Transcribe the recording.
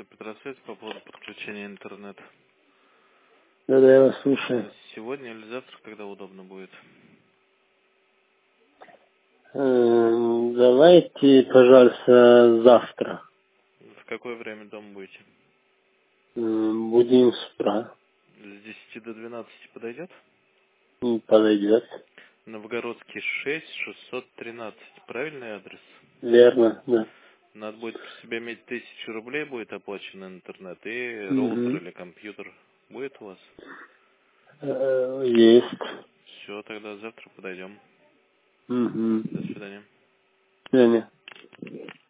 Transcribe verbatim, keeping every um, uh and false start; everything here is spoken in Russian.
это Петросвет по поводу подключения интернета. Да, да, я вас слушаю. Сегодня или завтра, когда удобно будет? Эм, Давайте, пожалуйста, завтра. В какое время дома будете? Эм, Будем с утра. С десяти до двенадцати подойдет? М, Подойдет. Новгородский шесть, шестьсот тринадцать. Правильный адрес? Верно, да. Надо будет при себе иметь тысячу рублей, будет оплачен интернет, и роутер Угу. или компьютер. Будет у вас? Э, Есть. Все, тогда завтра подойдем. Угу. До свидания. Свидания.